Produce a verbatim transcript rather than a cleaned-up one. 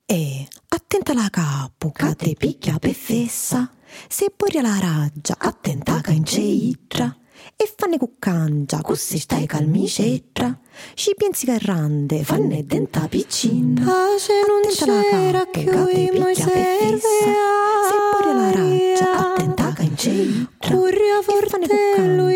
E attenta la capo, che te picchia per fessa. Se poi la raggia, attenta che in ceitra. E fanne cuccangia, così stai calmicettra. Ci pensi che rande, fanne denta piccina. Pace non c'era che oi mai serve. Se poi la raggia, attenta che in ceitra. Curria fortello